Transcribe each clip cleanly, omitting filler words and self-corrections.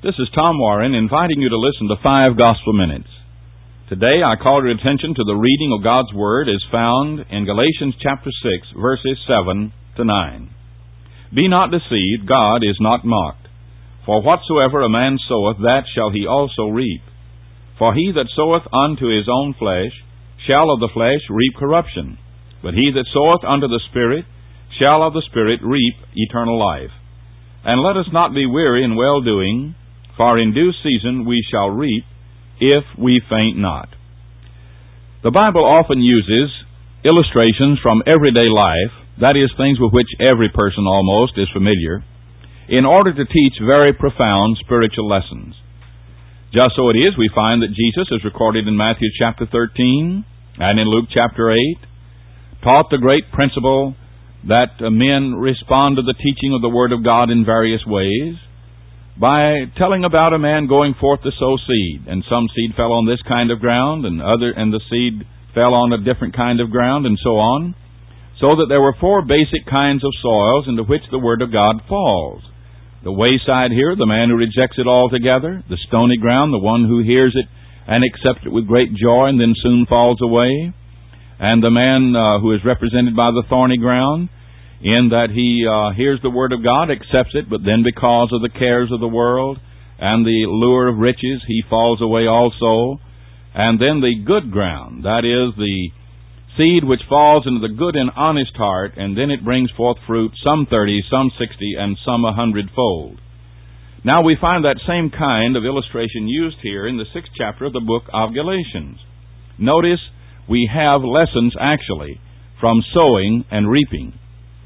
This is Tom Warren inviting you to listen to 5 Gospel Minutes. Today I call your attention to the reading of God's Word as found in Galatians chapter 6, verses 7 to 9. Be not deceived, God is not mocked. For whatsoever a man soweth, that shall he also reap. For he that soweth unto his own flesh shall of the flesh reap corruption. But he that soweth unto the Spirit shall of the Spirit reap eternal life. And let us not be weary in well-doing, for in due season we shall reap, if we faint not. The Bible often uses illustrations from everyday life, that is, things with which every person almost is familiar, in order to teach very profound spiritual lessons. Just so it is, we find that Jesus is recorded in Matthew chapter 13 and in Luke chapter 8, taught the great principle that men respond to the teaching of the Word of God in various ways, by telling about a man going forth to sow seed, and some seed fell on this kind of ground, and the seed fell on a different kind of ground, and so on, so that there were 4 basic kinds of soils into which the Word of God falls. The wayside here, the man who rejects it altogether; the stony ground, the one who hears it and accepts it with great joy and then soon falls away; and the man who is represented by the thorny ground, in that he hears the Word of God, accepts it, but then because of the cares of the world and the lure of riches, he falls away also. And then the good ground, that is, the seed which falls into the good and honest heart, and then it brings forth fruit, some 30, some 60, and some 100-fold. Now we find that same kind of illustration used here in the 6th chapter of the book of Galatians. Notice we have lessons actually from sowing and reaping.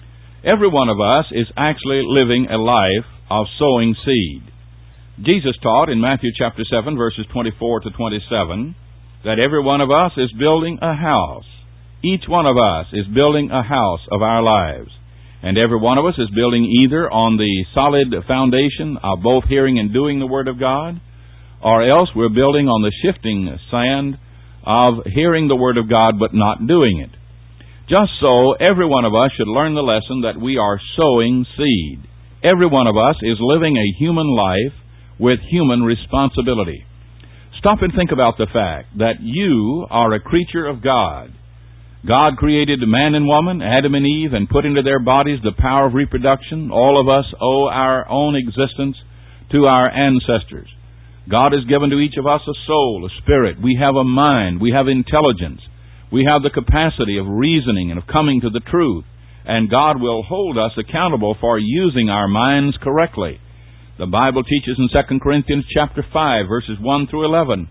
Every one of us is actually living a life of sowing seed. Jesus taught in Matthew chapter 7, verses 24 to 27, that every one of us is building a house. Each one of us is building a house of our lives. And every one of us is building either on the solid foundation of both hearing and doing the Word of God, or else we're building on the shifting sand of hearing the Word of God but not doing it. Just so, every one of us should learn the lesson that we are sowing seed. Every one of us is living a human life with human responsibility. Stop and think about the fact that you are a creature of God. God created man and woman, Adam and Eve, and put into their bodies the power of reproduction. All of us owe our own existence to our ancestors. God has given to each of us a soul, a spirit. We have a mind. We have intelligence. We have the capacity of reasoning and of coming to the truth, and God will hold us accountable for using our minds correctly. The Bible teaches in 2 Corinthians chapter 5, verses 1 through 11,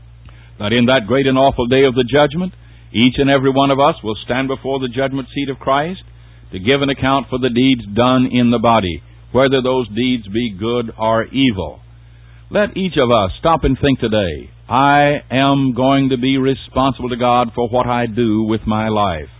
that in that great and awful day of the judgment, each and every one of us will stand before the judgment seat of Christ to give an account for the deeds done in the body, whether those deeds be good or evil. Let each of us stop and think today, I am going to be responsible to God for what I do with my life.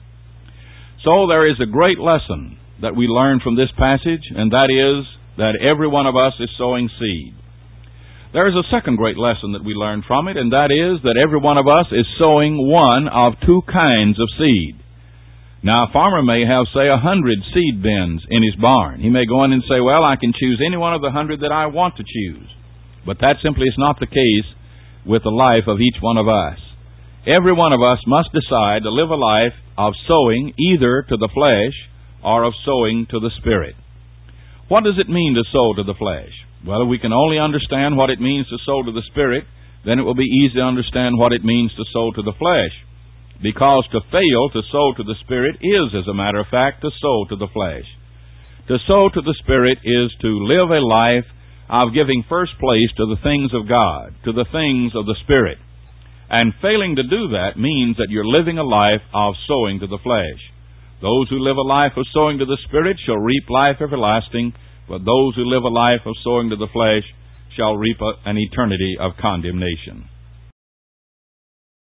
So there is a great lesson that we learn from this passage, and that is that every one of us is sowing seed. There is a second great lesson that we learn from it, and that is that every one of us is sowing one of 2 kinds of seed. Now, a farmer may have, say, 100 seed bins in his barn. He may go in and say, well, I can choose any one of the 100 that I want to choose. But that simply is not the case with the life of each one of us. Every one of us must decide to live a life of sowing either to the flesh or of sowing to the Spirit. What does it mean to sow to the flesh? Well, if we can only understand what it means to sow to the Spirit, then it will be easy to understand what it means to sow to the flesh. Because to fail to sow to the Spirit is, as a matter of fact, to sow to the flesh. To sow to the Spirit is to live a life of giving first place to the things of God, to the things of the Spirit. And failing to do that means that you're living a life of sowing to the flesh. Those who live a life of sowing to the Spirit shall reap life everlasting, but those who live a life of sowing to the flesh shall reap an eternity of condemnation.